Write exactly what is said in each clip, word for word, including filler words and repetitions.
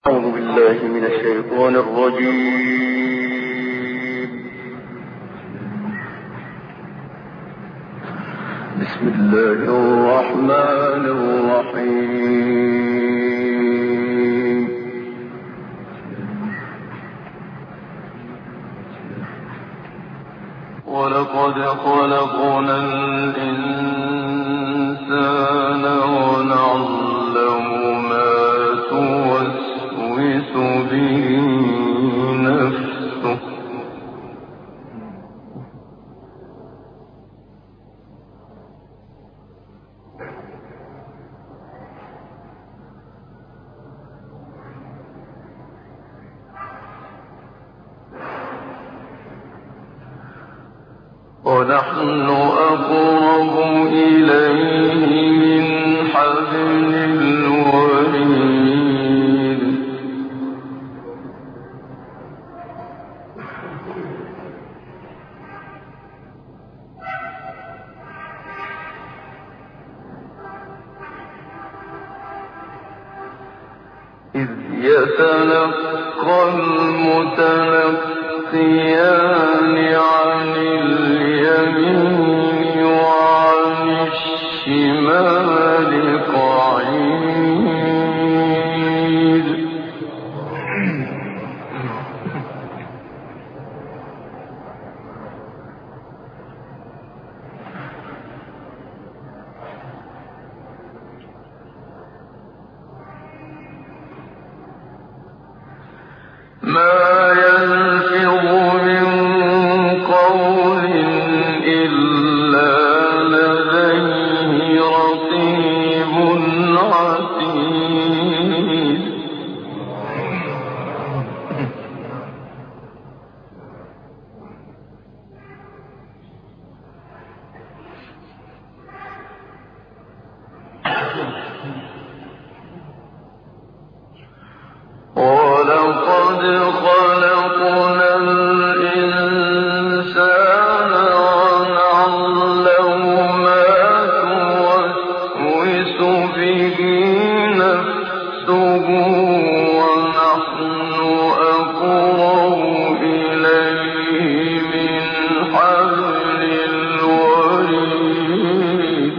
أعوذ بالله من الشيطان الرجيم. بسم الله الرحمن الرحيم. ولقد خلقنا الإنسان ونعلم ما توسوس به نفسه ونحن أقرب إليه من حبل الوريد. إذ يتلقى المتلقيان عن اليمين وعن الشمال قعيد. ما يلفظ من قول إلا لديه رقيب عتيد. ولقد خلقنا الإنسان ونعلم ما توسوس به نفسه ونحن أقرب إليه من حبل الوريد.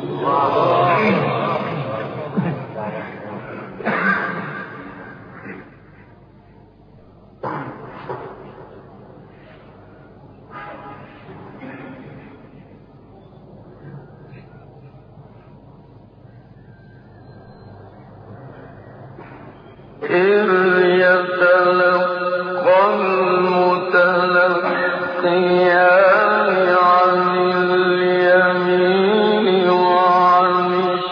إذ يتلقى المتلقيان عن اليمين وعن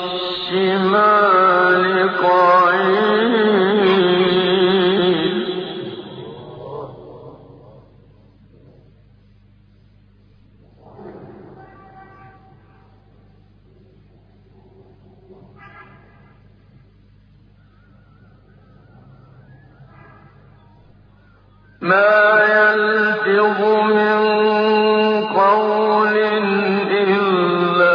الشمال قعيد. ما يلفظ من قول إلا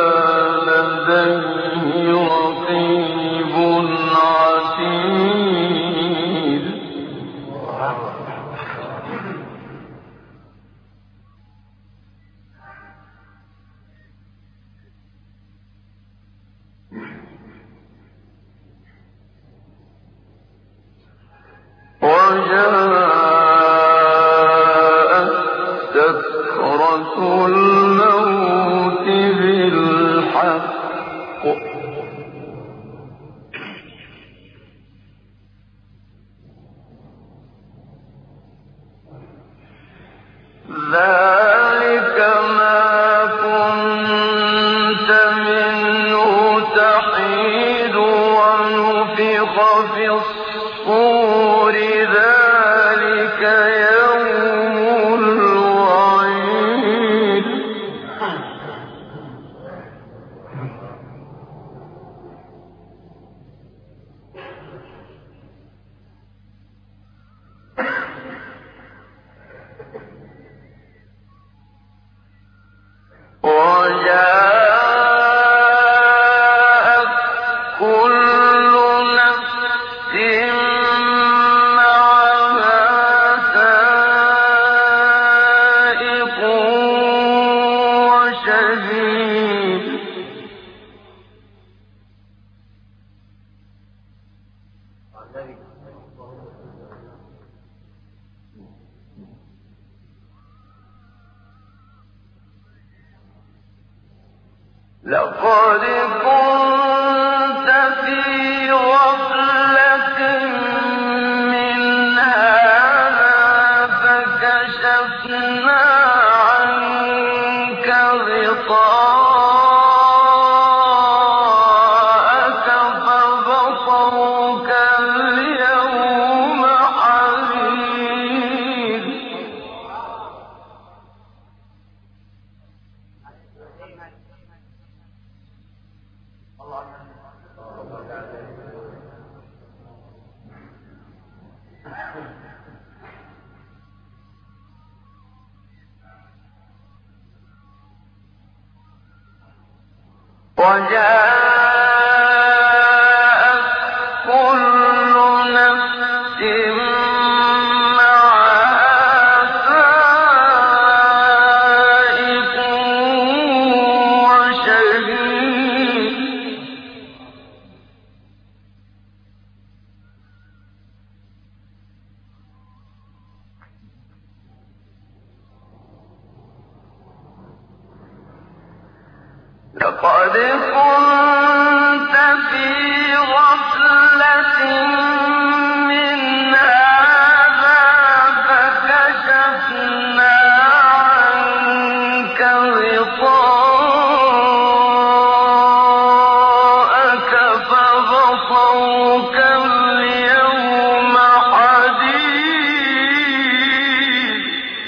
لديه رقيب عتيد. وجاءت سكرة الموت بالحق ذلك ما كنت منه تحيد ونفخ في الصور ذلك يوم الوعيد. وجاءت كل نفس لقد كنت في غفلة من هذا فكشفنا عنك غطاءك فبصرك اليوم حديد. وجاءت كل نفس معها سائق وشهيد. لقد كنت في غفلة من هذا فكشفنا عنك غطاءك فبصرك اليوم حديد.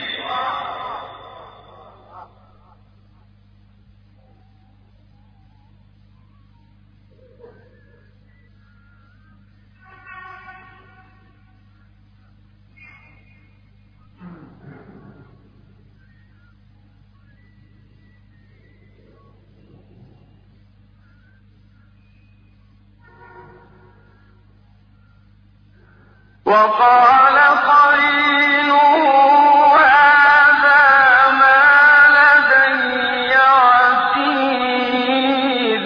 وقال قرينه هذا ما لدي عتيد.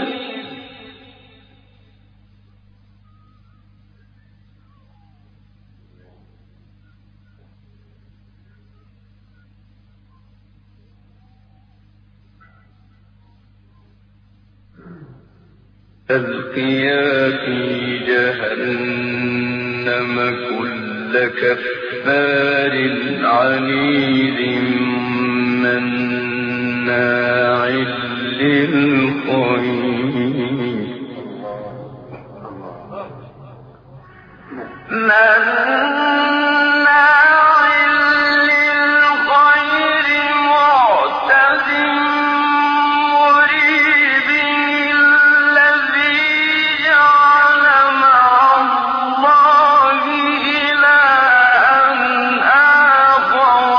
ألقيا في جهنم كل كفار عنيد مناع للخير مناع للخير معتد مريب الذي جعل مع الله إلها آخر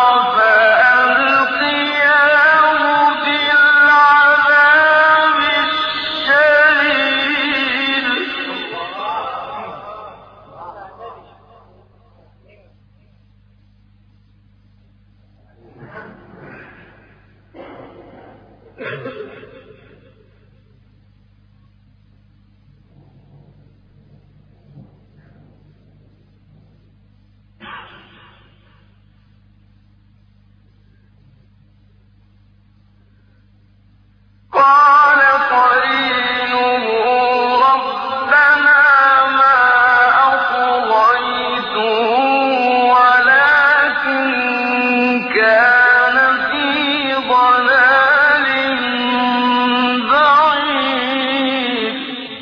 فألقياه في العذاب الشديد. قال قرينه ربنا ما أطغيته ولكن كان في ضلال بعيد.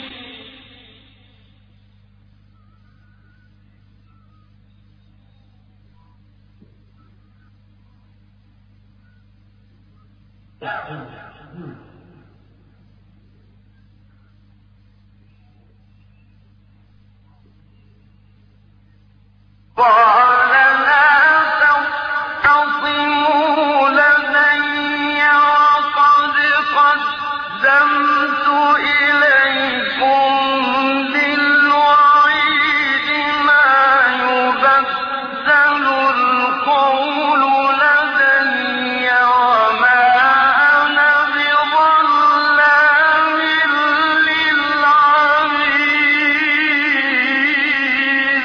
قال لا تختصموا لدي وقد قدمت إليكم بالوعيد ما يبدل القول لدي وما أنا بظلام للعبيد.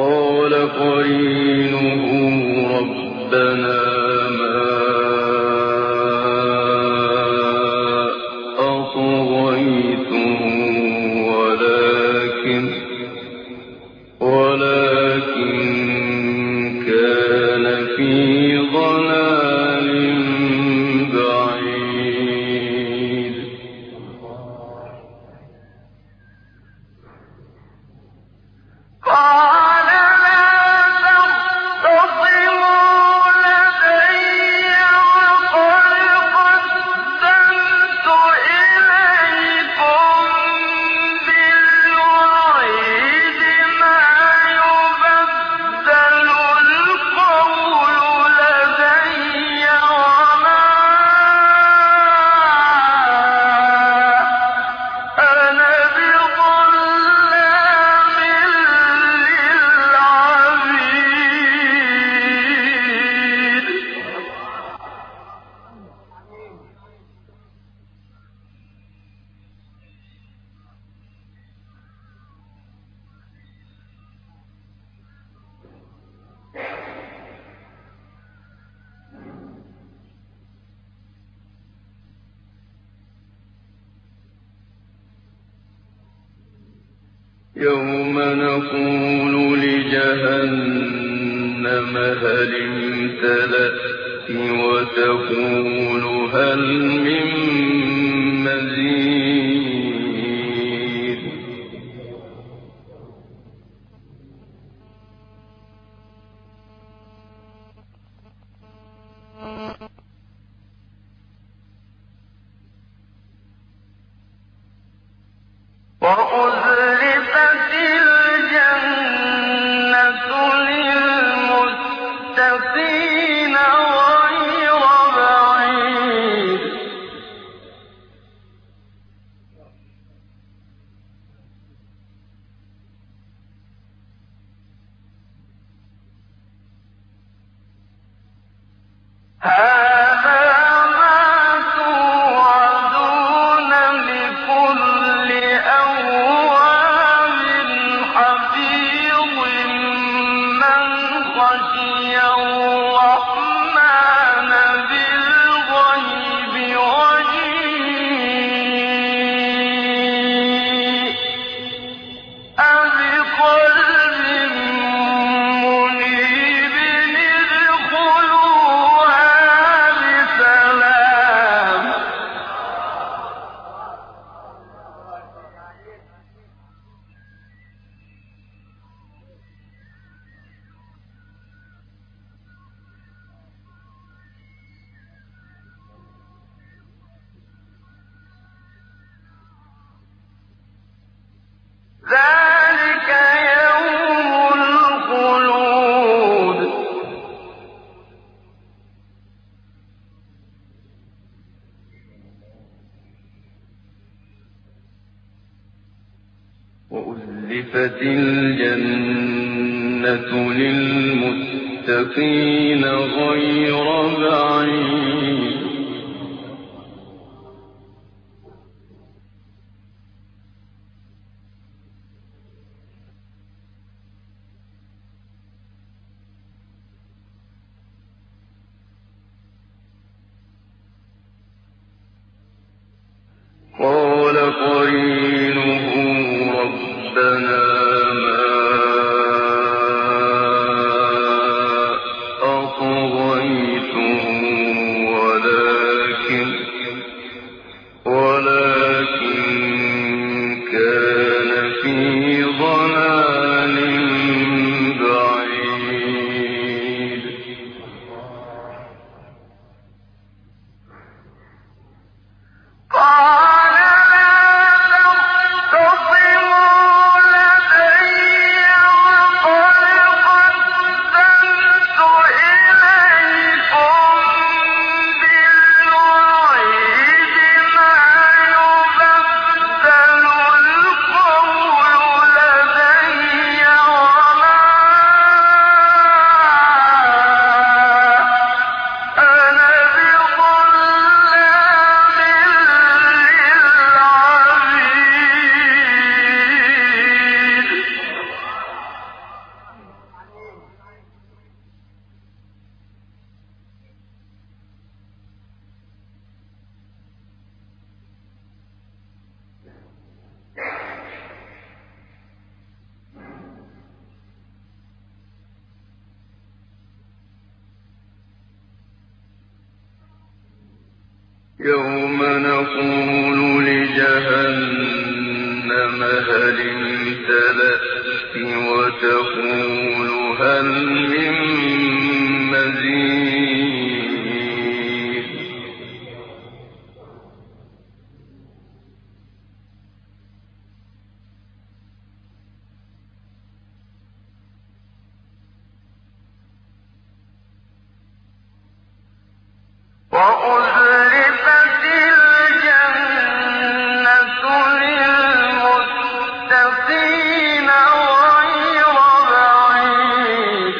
قال قرينه ربنا ما أطغيته ولكن ولكن كان في ضلال بعيد. قال لا تختصموا لدي وقد قدمت إليكم بالوعيد ما يبدل القول لدي وما أنا بظلام للعبيد. يوم نقول لجهنم هل امتلأت وتقول هل من مزيد. وأزلفت الجنة للمتقين غير بعيد. هذا ما توعدون لكل أواب حفيظ من خشي الرحمن بالغيب وجيء بقلب منيب ادخلوها بسلام. ذلك يوم الخلود. وأزلفت الجنة للمتقين غير بعيد. قال قرينه ربنا ما أطغيته ولا يوم نقول لجهنم هل امتلأت وتقول هل من مزيد وأزلفت الجنة للمتقين غير بعيد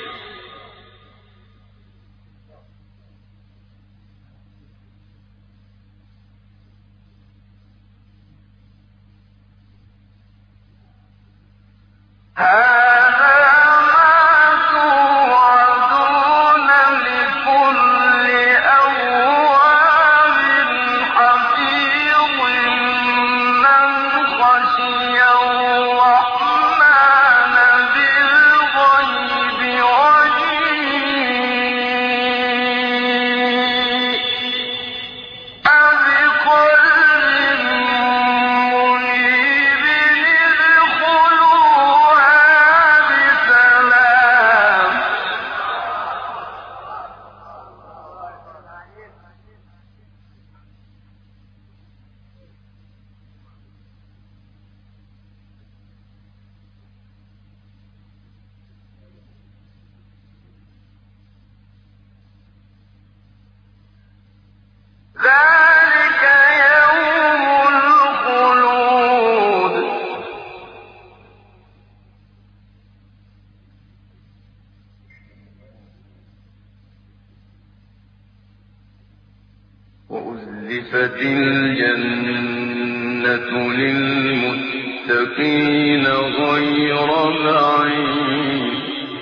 ذلك يوم الخلود وأزلفت الجنة للمتقين غير بعيد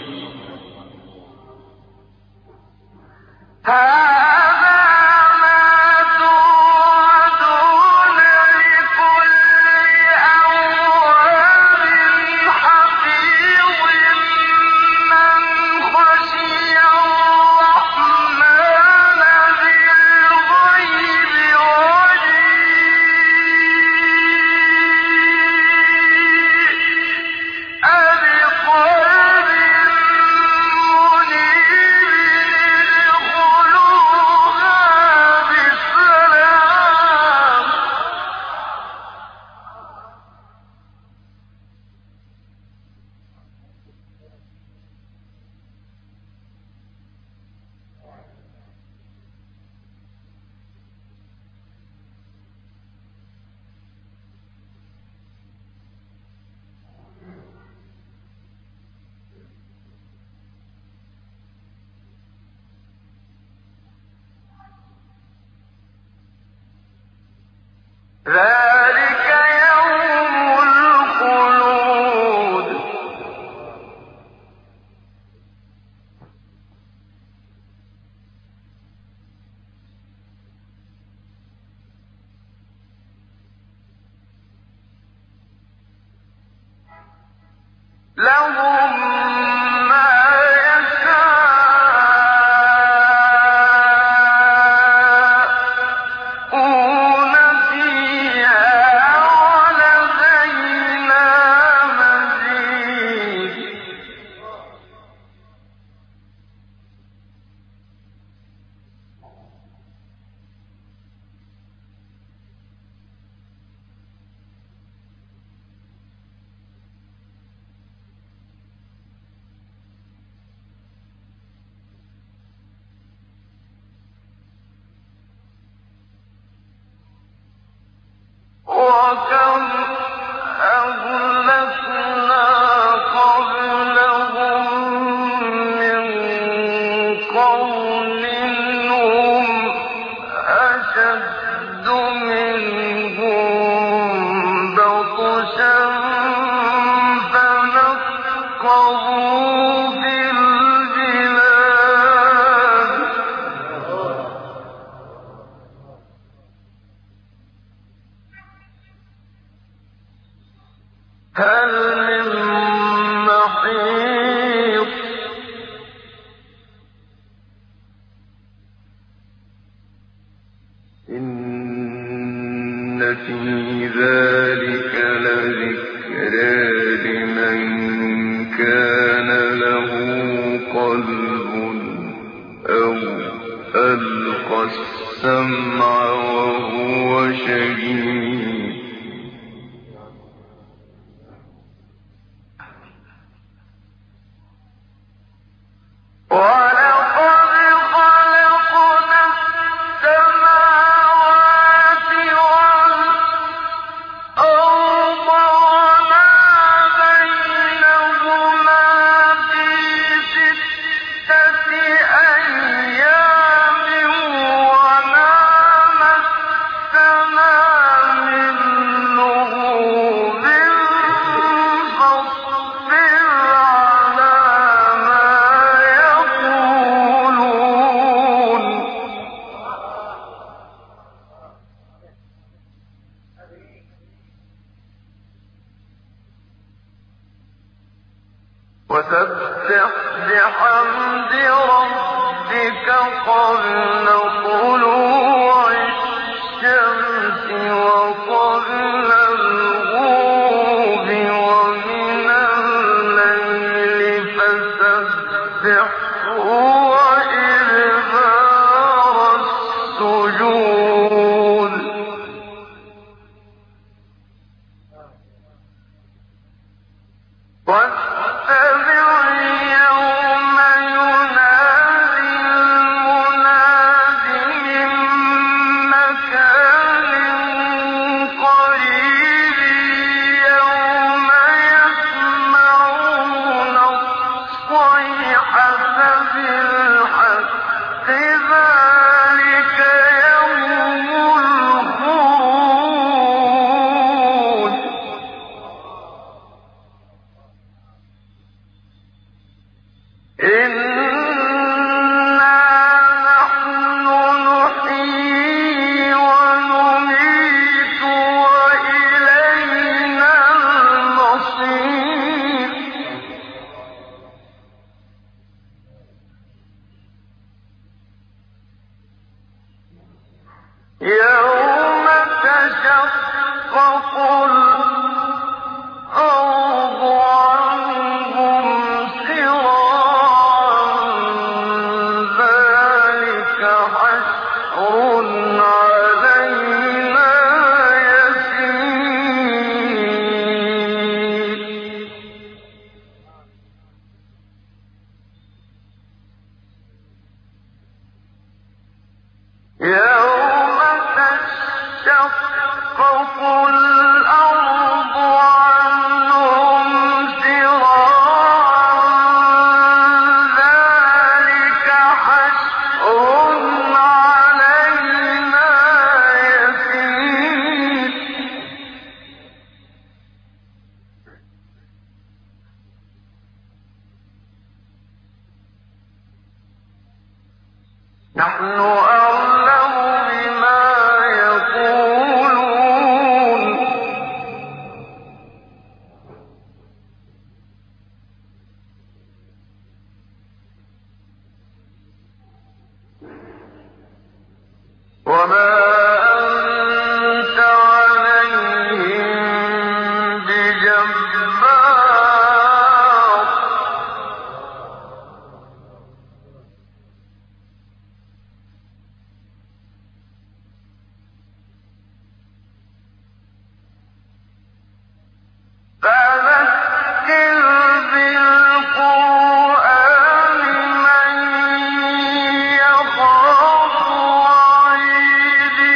ذلك يوم الخلود لهم ما يشاءون فيها ولدينا مزيد وكم أهلكنا قبلهم من قرن هم أشد منهم بطشا فنقبوا في البلاد في ذلك لذكرى لمن كان له قلب أو ألقى السمع وهو شهيد. وسبح بحمد ربك قبل طلوع الشمس وقبل الغروب ومن الليل فسبحه وإدبار السجود. يوم تشقق الأرض عنهم سراعا ذلك حشر علينا يسير. يوم تشقق الأرض عنهم سراعا ذلك حشر علينا يسير. نحن أعلم بما يقولون وما أنت عليهم بجبار. فذكر بالقرآن من يخاف وعيد.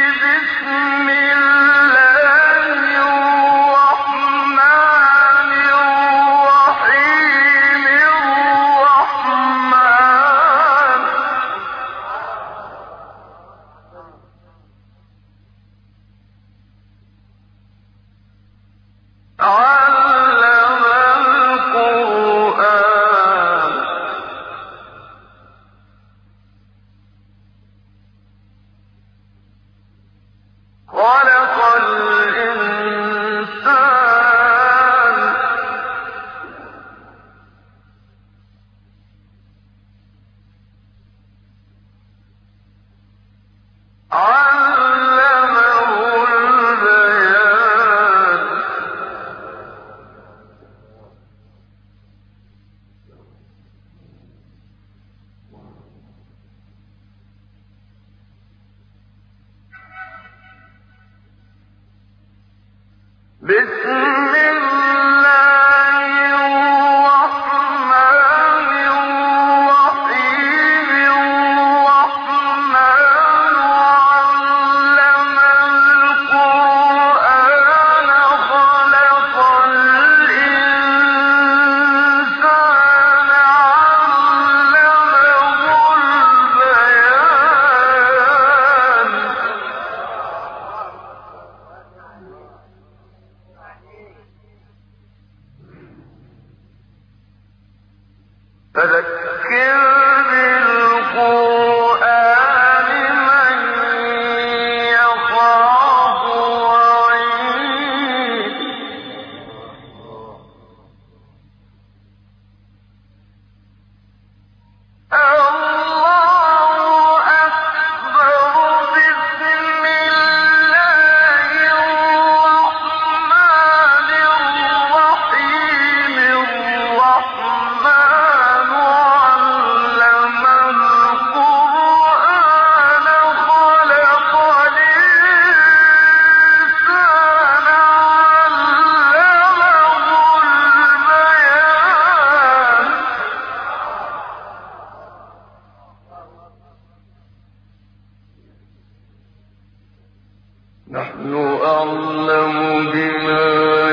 نحن أعلم بما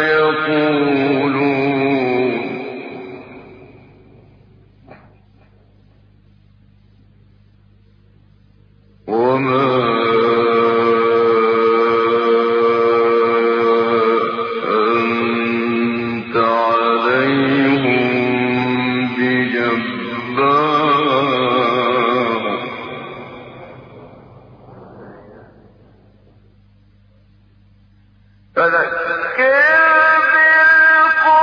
يقولون وما أنت عليهم بجبار فذكر بالقرآن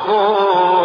خالدون